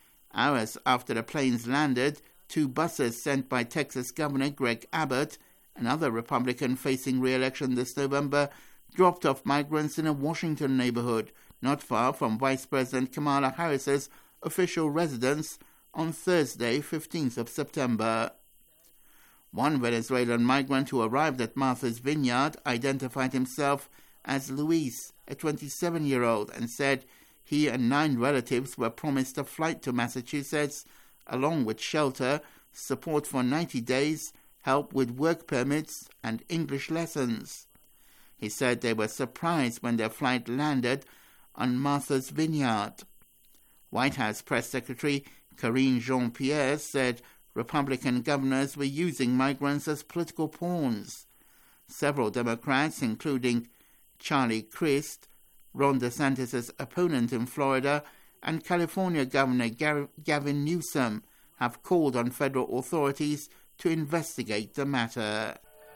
Speaker 7: Hours after the planes landed, two buses sent by Texas Governor Greg Abbott Another Republican facing re-election this November dropped off migrants in a Washington neighborhood not far from Vice President Kamala Harris's official residence on Thursday, fifteenth of September. One Venezuelan migrant who arrived at Martha's Vineyard identified himself as Luis, a twenty-seven-year-old, and said he and nine relatives were promised a flight to Massachusetts, along with shelter, support for ninety days, help with work permits, and English lessons. He said they were surprised when their flight landed on Martha's Vineyard. White House Press Secretary Karine Jean-Pierre said Republican governors were using migrants as political pawns. Several Democrats, including Charlie Crist, Ron DeSantis' opponent in Florida, and California Governor Gar- Gavin Newsom, have called on federal authorities to investigate the matter.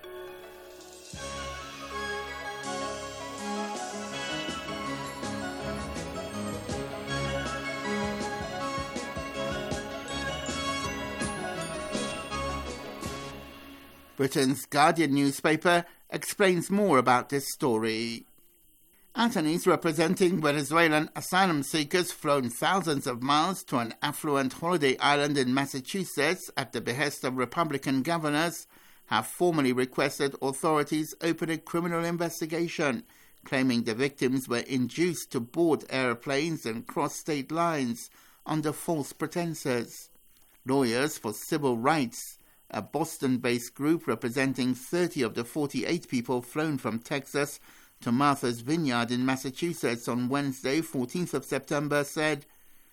Speaker 7: Britain's Guardian newspaper explains more about this story. Attorneys representing Venezuelan asylum seekers flown thousands of miles to an affluent holiday island in Massachusetts at the behest of Republican governors have formally requested authorities open a criminal investigation, claiming the victims were induced to board airplanes and cross state lines under false pretenses. Lawyers for Civil Rights, a Boston-based group representing thirty of the forty-eight people flown from Texas to Martha's Vineyard in Massachusetts on Wednesday, fourteenth of September, said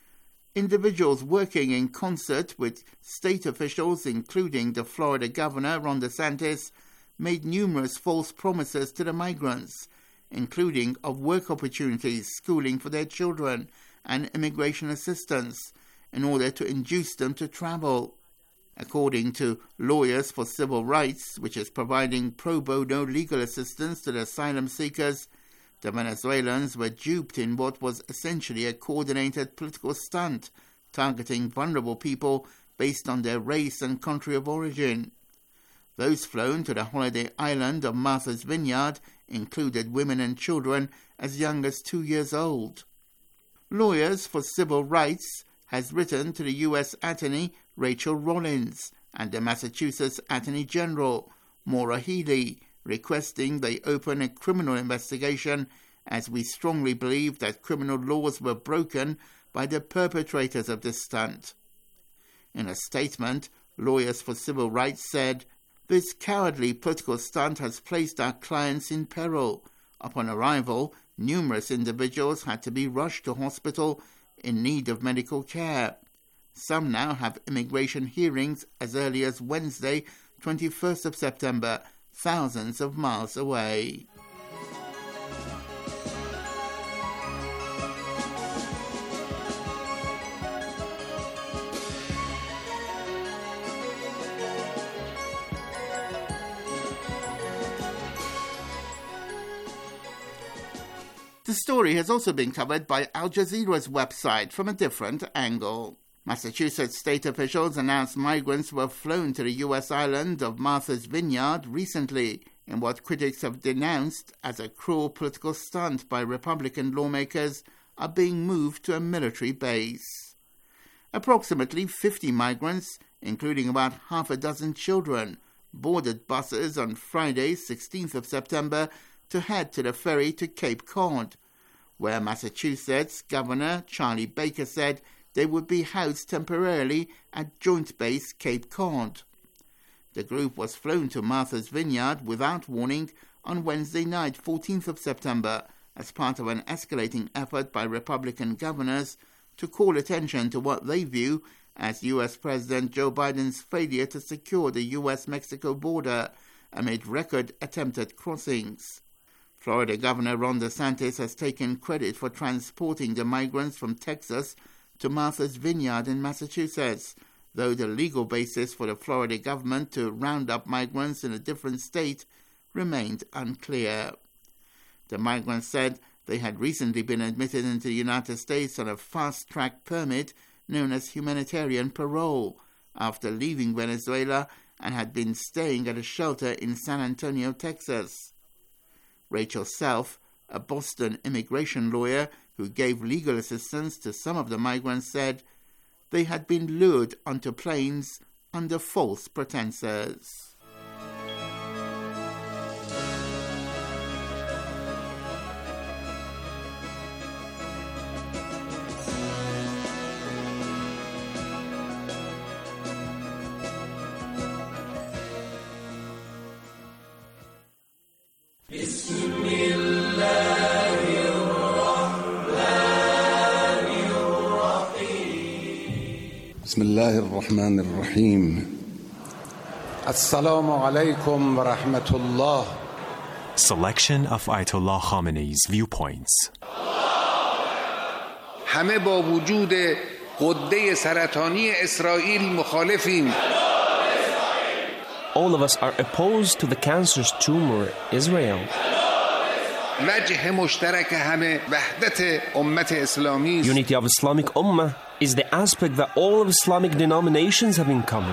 Speaker 7: individuals working in concert with state officials, including the Florida governor, Ron DeSantis, made numerous false promises to the migrants, including of work opportunities, schooling for their children, and immigration assistance, in order to induce them to travel. According to Lawyers for Civil Rights, which is providing pro bono legal assistance to the asylum seekers, the Venezuelans were duped in what was essentially a coordinated political stunt targeting vulnerable people based on their race and country of origin. Those flown to the holiday island of Martha's Vineyard included women and children as young as two years old. Lawyers for Civil Rights has written to the U S Attorney Rachel Rollins and the Massachusetts Attorney General Maura Healey, requesting they open a criminal investigation, as we strongly believe that criminal laws were broken by the perpetrators of this stunt. In a statement, Lawyers for Civil Rights said, "This cowardly political stunt has placed our clients in peril. Upon arrival, numerous individuals had to be rushed to hospital in need of medical care. Some now have immigration hearings as early as Wednesday, twenty-first of September, thousands of miles away." The story has also been covered by Al Jazeera's website from a different angle. Massachusetts state officials announced migrants were flown to the U S island of Martha's Vineyard recently in what critics have denounced as a cruel political stunt by Republican lawmakers are being moved to a military base. Approximately fifty migrants, including about half a dozen children, boarded buses on Friday, sixteenth of September, to head to the ferry to Cape Cod, where Massachusetts Governor Charlie Baker said they would be housed temporarily at Joint Base Cape Cod. The group was flown to Martha's Vineyard without warning on Wednesday night, fourteenth of September, as part of an escalating effort by Republican governors to call attention to what they view as U S President Joe Biden's failure to secure the U S Mexico border amid record attempted crossings. Florida Governor Ron DeSantis has taken credit for transporting the migrants from Texas to Martha's Vineyard in Massachusetts, though the legal basis for the Florida government to round up migrants in a different state remained unclear. The migrants said they had recently been admitted into the United States on a fast-track permit known as humanitarian parole, after leaving Venezuela and had been staying at a shelter in San Antonio, Texas. Rachel Self, a Boston immigration lawyer who gave legal assistance to some of the migrants, said they had been lured onto planes under false pretenses.
Speaker 13: بسم الله الرحمن الرحيم السلام عليكم ورحمة الله.
Speaker 14: Selection of Ayatollah Khamenei's viewpoints.
Speaker 13: همه با وجود غده سرطانی اسرائیل مخالفیم.
Speaker 15: All of us are opposed to the cancerous tumor Israel.
Speaker 13: وجه مشترک همه وحدت امت اسلامی.
Speaker 15: Unity of Islamic Ummah is the aspect that all of Islamic denominations have in common.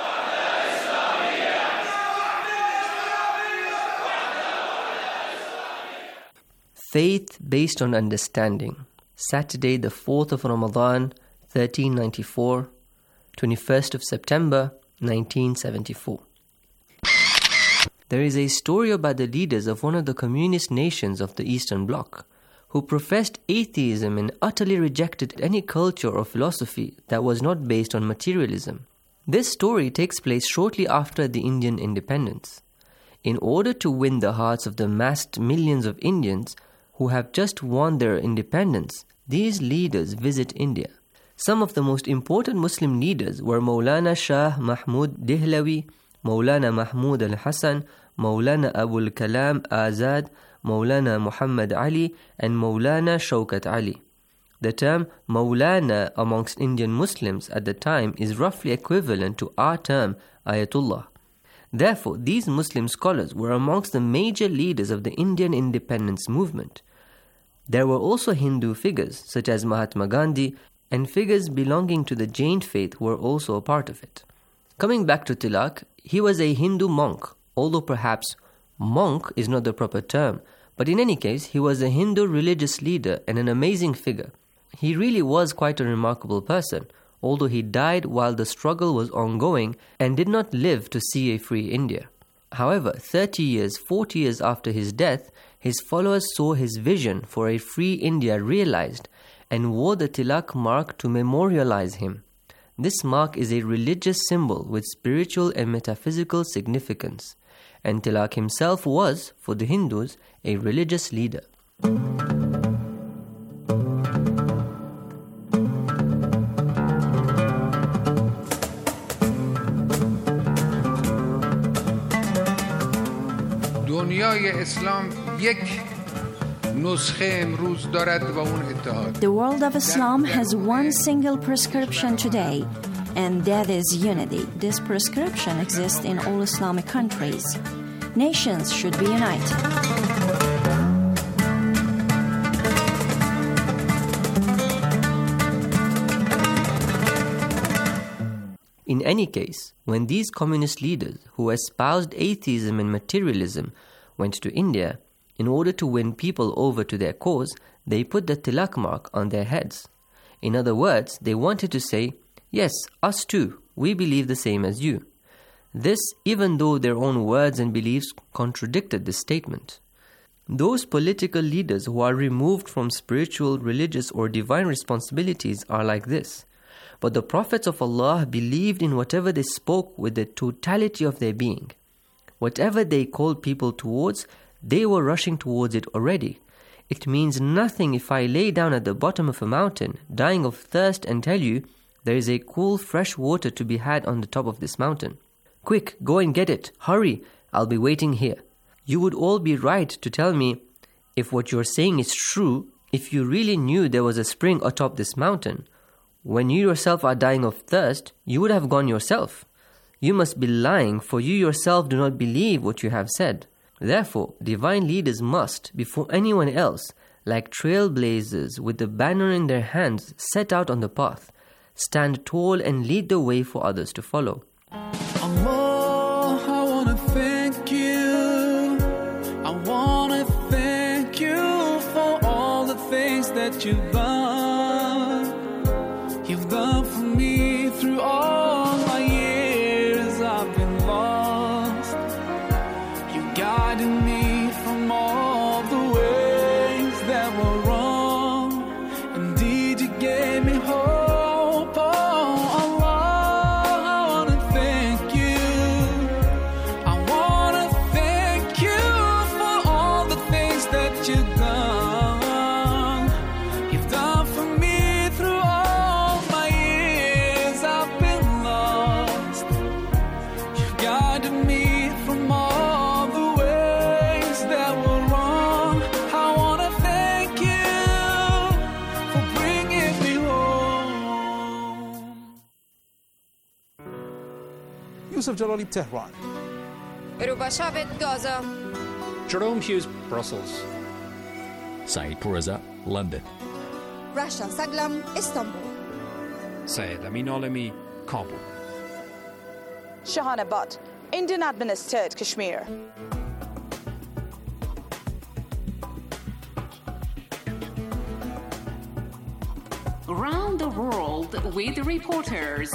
Speaker 15: Faith based on understanding. Saturday, the fourth of Ramadan, thirteen ninety-four, twenty-first of September, nineteen seventy-four. There is a story about the leaders of one of the communist nations of the Eastern Bloc, who professed atheism and utterly rejected any culture or philosophy that was not based on materialism. This story takes place shortly after the Indian independence. In order to win the hearts of the massed millions of Indians who have just won their independence, these leaders visit India. Some of the most important Muslim leaders were Maulana Shah Mahmud Dehlawi, Maulana Mahmud al-Hassan, Maulana Abul Kalam Azad, Maulana Muhammad Ali, and Maulana Shaukat Ali. The term Maulana amongst Indian Muslims at the time is roughly equivalent to our term Ayatullah. Therefore, these Muslim scholars were amongst the major leaders of the Indian independence movement. There were also Hindu figures such as Mahatma Gandhi, and figures belonging to the Jain faith were also a part of it. Coming back to Tilak, he was a Hindu monk, although perhaps monk is not the proper term, but in any case, he was a Hindu religious leader and an amazing figure. He really was quite a remarkable person, although he died while the struggle was ongoing and did not live to see a free India. However, thirty years, forty years after his death, his followers saw his vision for a free India realized and wore the Tilak mark to memorialize him. This mark is a religious symbol with spiritual and metaphysical significance, and Tilak himself was, for the Hindus, a religious leader.
Speaker 13: دنیای اسلام یک نسخه امروز دارد و اون اتحاد.
Speaker 8: The world of Islam has one single prescription today, and that is unity. This prescription exists in all Islamic countries. Nations should be united.
Speaker 15: In any case, when these communist leaders who espoused atheism and materialism went to India, in order to win people over to their cause, they put the Tilak mark on their heads. In other words, they wanted to say, yes, us too, we believe the same as you. This, even though their own words and beliefs contradicted this statement. Those political leaders who are removed from spiritual, religious, or divine responsibilities are like this. But the prophets of Allah believed in whatever they spoke with the totality of their being. Whatever they called people towards, they were rushing towards it already. It means nothing if I lay down at the bottom of a mountain, dying of thirst, and tell you there is a cool, fresh water to be had on the top of this mountain. Quick, go and get it. Hurry, I'll be waiting here. You would all be right to tell me, if what you're saying is true, if you really knew there was a spring atop this mountain, when you yourself are dying of thirst, you would have gone yourself. You must be lying, for you yourself do not believe what you have said. Therefore, divine leaders must, before anyone else, like trailblazers with the banner in their hands, set out on the path, Stand tall and lead the way for others to follow.
Speaker 10: Allah, I wanna thank you. I wanna thank you for all the things that you've done. You've done for me through all my years I've been lost. You guided me from all the ways that were wrong. Indeed, you gave me hope.
Speaker 16: Yusuf Jalali, Tehran.
Speaker 17: Rubashavet, Gaza.
Speaker 18: Jerome Hughes, Brussels.
Speaker 19: Saeed Pourreza, London.
Speaker 17: Rasha Saglam, Istanbul.
Speaker 18: Syed Amin Alami, Kabul.
Speaker 20: Shahana Butt, Indian administered Kashmir.
Speaker 5: Around the world with reporters.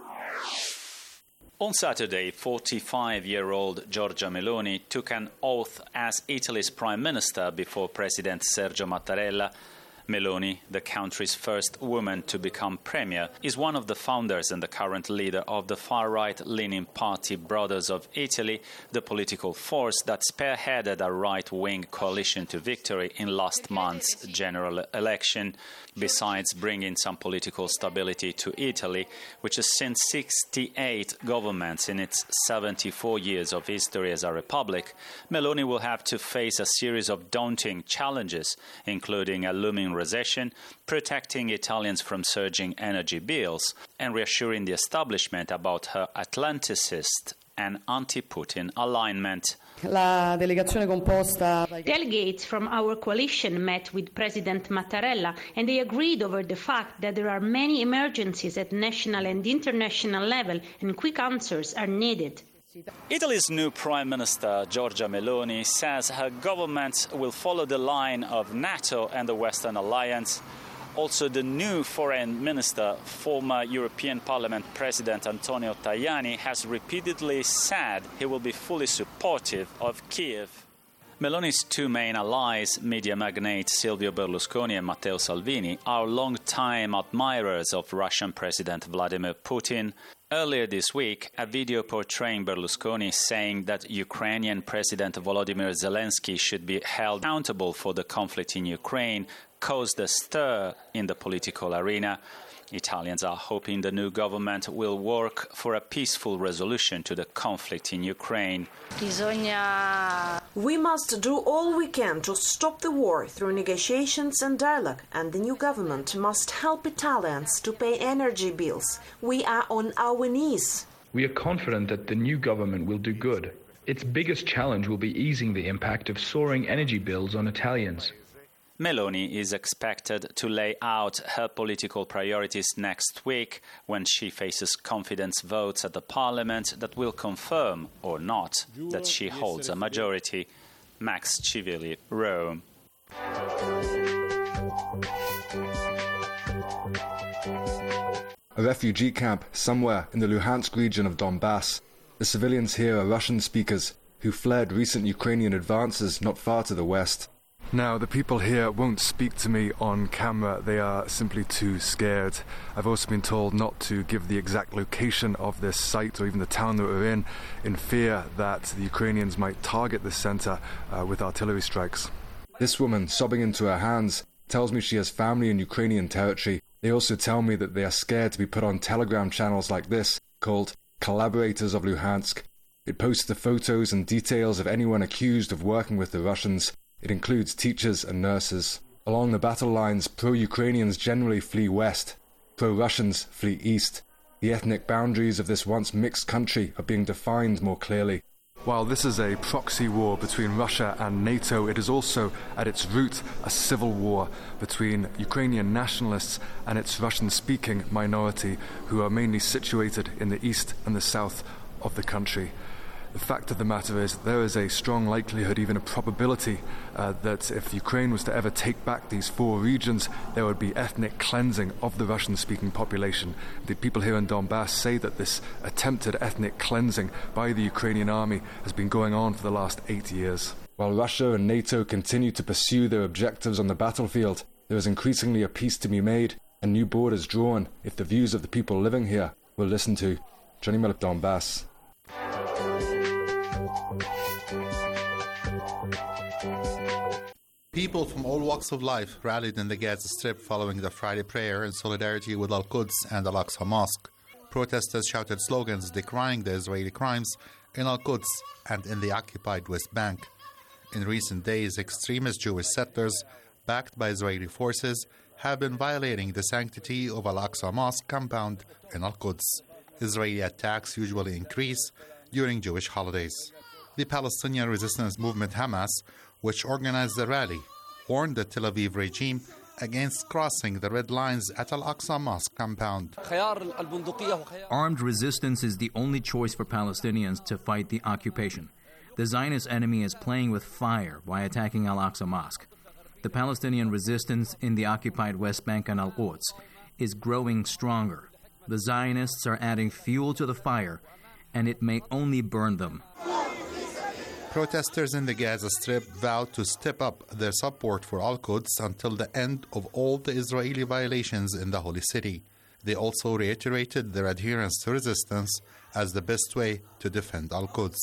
Speaker 4: On Saturday, forty-five-year-old Giorgia Meloni took an oath as Italy's Prime Minister before President Sergio Mattarella. Meloni, the country's first woman to become premier, is one of the founders and the current leader of the far-right-leaning party Brothers of Italy, the political force that spearheaded a right-wing coalition to victory in last month's general election. Besides bringing some political stability to Italy, which has seen sixty-eight governments in its seventy-four years of history as a republic, Meloni will have to face a series of daunting challenges, including a looming recession, protecting Italians from surging energy bills, and reassuring the establishment about her Atlanticist and anti-Putin alignment.
Speaker 21: La delegazione composta
Speaker 22: Delegates from our coalition met with President Mattarella, and they agreed over the fact that there are many emergencies at national and international level and quick answers are needed.
Speaker 4: Italy's new Prime Minister, Giorgia Meloni, says her government will follow the line of NATO and the Western Alliance. Also, the new Foreign Minister, former European Parliament President Antonio Tajani, has repeatedly said he will be fully supportive of Kiev. Meloni's two main allies, media magnate Silvio Berlusconi and Matteo Salvini, are long-time admirers of Russian President Vladimir Putin. Earlier this week, a video portraying Berlusconi saying that Ukrainian President Volodymyr Zelensky should be held accountable for the conflict in Ukraine caused a stir in the political arena. Italians are hoping the new government will work for a peaceful resolution to the conflict in Ukraine.
Speaker 23: We must do all we can to stop the war through negotiations and dialogue, and the new government must help Italians to pay energy bills. We are on our knees.
Speaker 24: We are confident that the new government will do good. Its biggest challenge will be easing the impact of soaring energy bills on Italians.
Speaker 4: Meloni is expected to lay out her political priorities next week when she faces confidence votes at the parliament that will confirm or not that she holds a majority. Max Civilli, Rome.
Speaker 25: A refugee camp somewhere in the Luhansk region of Donbass. The civilians here are Russian speakers who fled recent Ukrainian advances not far to the west.
Speaker 26: Now, the people here won't speak to me on camera. They are simply too scared. I've also been told not to give the exact location of this site or even the town that we're in, in fear that the Ukrainians might target this centre uh, with artillery strikes.
Speaker 25: This woman, sobbing into her hands, tells me she has family in Ukrainian territory. They also tell me that they are scared to be put on Telegram channels like this, called Collaborators of Luhansk. It posts the photos and details of anyone accused of working with the Russians. It includes teachers and nurses. Along the battle lines, pro-Ukrainians generally flee west. Pro-Russians flee east. The ethnic boundaries of this once mixed country are being defined more clearly.
Speaker 26: While this is a proxy war between Russia and NATO, it is also, at its root, a civil war between Ukrainian nationalists and its Russian-speaking minority, who are mainly situated in the east and the south of the country. The fact of the matter is there is a strong likelihood, even a probability, uh, that if Ukraine was to ever take back these four regions, there would be ethnic cleansing of the Russian-speaking population. The people here in Donbass say that this attempted ethnic cleansing by the Ukrainian army has been going on for the last eight years. While Russia and NATO continue to pursue their objectives on the battlefield, there is increasingly a peace to be made and new borders drawn if the views of the people living here were listened to. Johnny Miller, Donbass.
Speaker 1: People from all walks of life rallied in the Gaza Strip following the Friday prayer in solidarity with Al-Quds and Al-Aqsa Mosque. Protesters shouted slogans decrying the Israeli crimes in Al-Quds and in the occupied West Bank. In recent days, extremist Jewish settlers, backed by Israeli forces, have been violating the sanctity of Al-Aqsa Mosque compound in Al-Quds. Israeli attacks usually increase during Jewish holidays. The Palestinian resistance movement Hamas, which organized the rally, warned the Tel Aviv regime against crossing the red lines at Al-Aqsa Mosque compound.
Speaker 2: Armed resistance is the only choice for Palestinians to fight the occupation. The Zionist enemy is playing with fire by attacking Al-Aqsa Mosque. The Palestinian resistance in the occupied West Bank and Al-Quds is growing stronger. The Zionists are adding fuel to the fire, and it may only burn them.
Speaker 1: Protesters in the Gaza Strip vowed to step up their support for Al-Quds until the end of all the Israeli violations in the Holy City. They also reiterated their adherence to resistance as the best way to defend Al-Quds.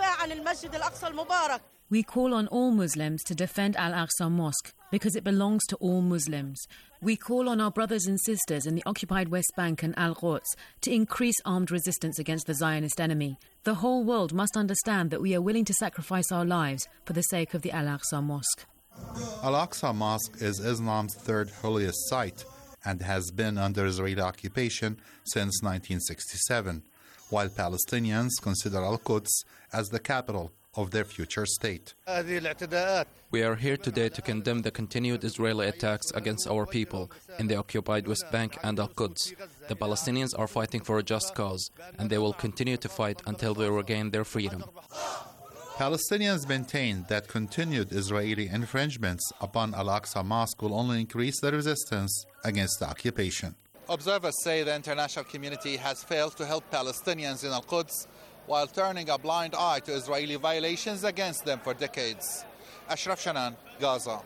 Speaker 9: We call on all Muslims to defend Al-Aqsa Mosque because it belongs to all Muslims. We call on our brothers and sisters in the occupied West Bank and Al-Quds to increase armed resistance against the Zionist enemy. The whole world must understand that we are willing to sacrifice our lives for the sake of the Al-Aqsa Mosque.
Speaker 1: Al-Aqsa Mosque is Islam's third holiest site and has been under Israeli occupation since nineteen sixty-seven, while Palestinians consider Al-Quds as the capital of their future state.
Speaker 11: We are here today to condemn the continued Israeli attacks against our people in the occupied West Bank and Al-Quds. The Palestinians are fighting for a just cause, and they will continue to fight until they regain their freedom.
Speaker 1: Palestinians maintain that continued Israeli infringements upon Al-Aqsa Mosque will only increase the resistance against the occupation. Observers say the international community has failed to help Palestinians in Al-Quds while turning a blind eye to Israeli violations against them for decades. Ashraf Shanan, Gaza.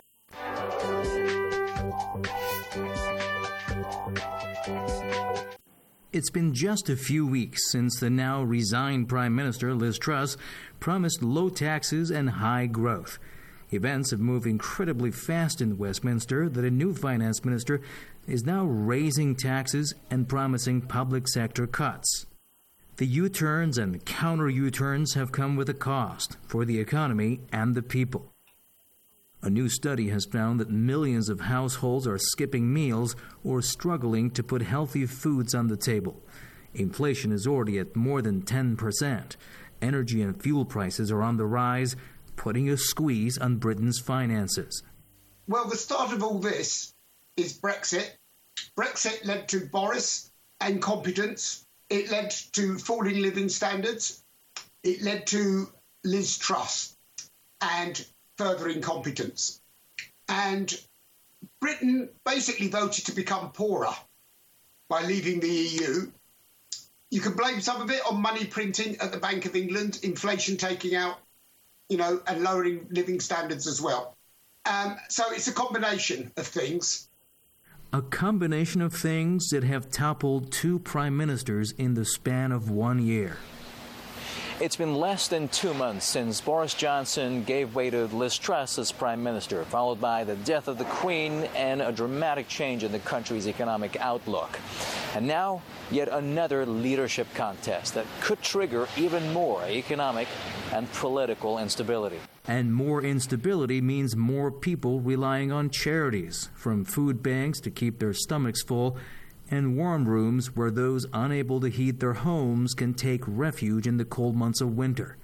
Speaker 2: It's been just a few weeks since the now resigned Prime Minister Liz Truss promised low taxes and high growth. Events have moved incredibly fast in Westminster that a new finance minister is now raising taxes and promising public sector cuts. The U-turns and counter-U-turns have come with a cost for the economy and the people. A new study has found that millions of households are skipping meals or struggling to put healthy foods on the table. Inflation is already at more than ten percent. Energy and fuel prices are on the rise, putting a squeeze on Britain's finances.
Speaker 12: Well, the start of all this is Brexit. Brexit led to Boris incompetence. It led to falling living standards. It led to Liz Truss and further incompetence. And Britain basically voted to become poorer by leaving the E U. You can blame some of it on money printing at the Bank of England, inflation taking out, you know, and lowering living standards as well. Um, so it's a combination of things.
Speaker 2: A combination of things that have toppled two prime ministers in the span of one year.
Speaker 16: It's been less than two months since Boris Johnson gave way to Liz Truss as Prime Minister, followed by the death of the Queen and a dramatic change in the country's economic outlook. And now, yet another leadership contest that could trigger even more economic and political instability.
Speaker 2: And more instability means more people relying on charities, from food banks to keep their stomachs full, and warm rooms where those unable to heat their homes can take refuge in the cold months of winter.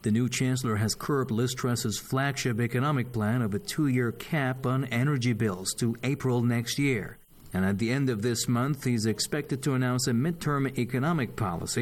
Speaker 2: The new chancellor has curbed Liz Truss's flagship economic plan of a two-year cap on energy bills to April next year. And at the end of this month, he's expected to announce a midterm economic policy